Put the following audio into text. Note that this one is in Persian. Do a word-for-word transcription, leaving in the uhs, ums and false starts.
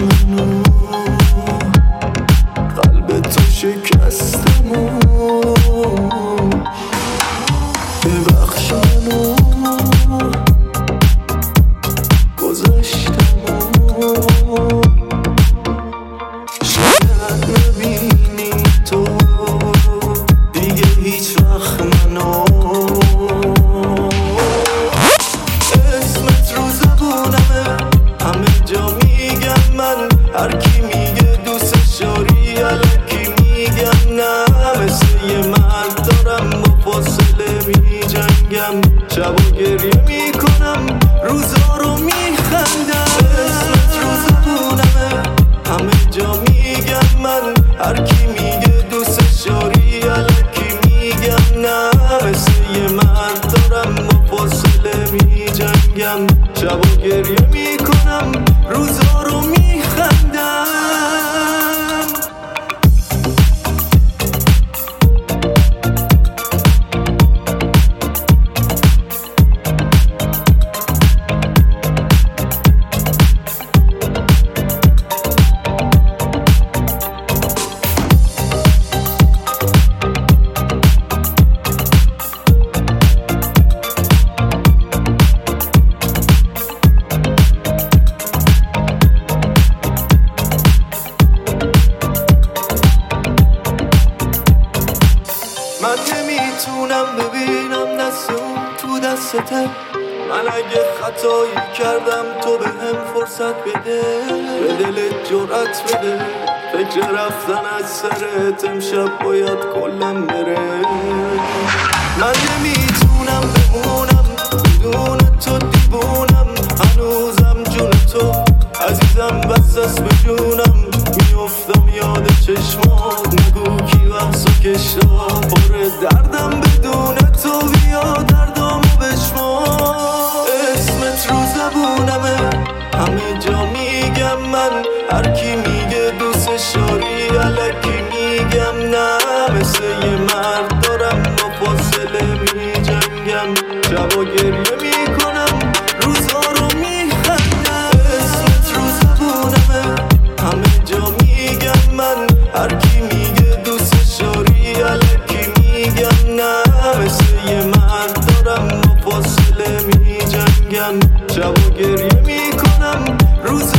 منو قلب تو شکستم و ببخش منو گذشتم و شاید نبینی تو دیگه هیچ وقت منو اسمت رو زبونمه همه جا میگم من هر کی میگه دوستش داری الکی میگم نه مثل یه مرد دارم با فاصله میجنگم شب و گریه میکنم روزا رو میخندم اسمت رو زبونمه همه جا میگم من هر کی میگه دوستش داری الکی میگم نه مثل یه مرد دارم با فاصله میجنگم شب و گریه میکنم روزا رو میخندم من نمیتونم ببینم دست اون تو دسته من اگه خطایی کردم تو به هم فرصت بده به دلت جرأت بده فکر رفتن از سرت امشب باید کلم بره من نمیتونم بمونم بدون تو دیوونم هنوزم جون تو عزیزم بس است به جونم میافتم یاد چشمات نگو کی وقت و کشتا پر دردم بدون تو بیا دردامو بشما اسمت رو زبونمه همه جا میگم من هر کی میگه دوستش داری الکی میگم نه مثل یه مرد دارم با فاصله میجنگم شب و گریه میکنم روزا رو میخندم اسمت رو زبونمه همه جا میگم من هر کی میگه دوستش داری الکی میگم نه مثل یه مرد دارم با فاصله میجنگم شب و گریه میکنم روز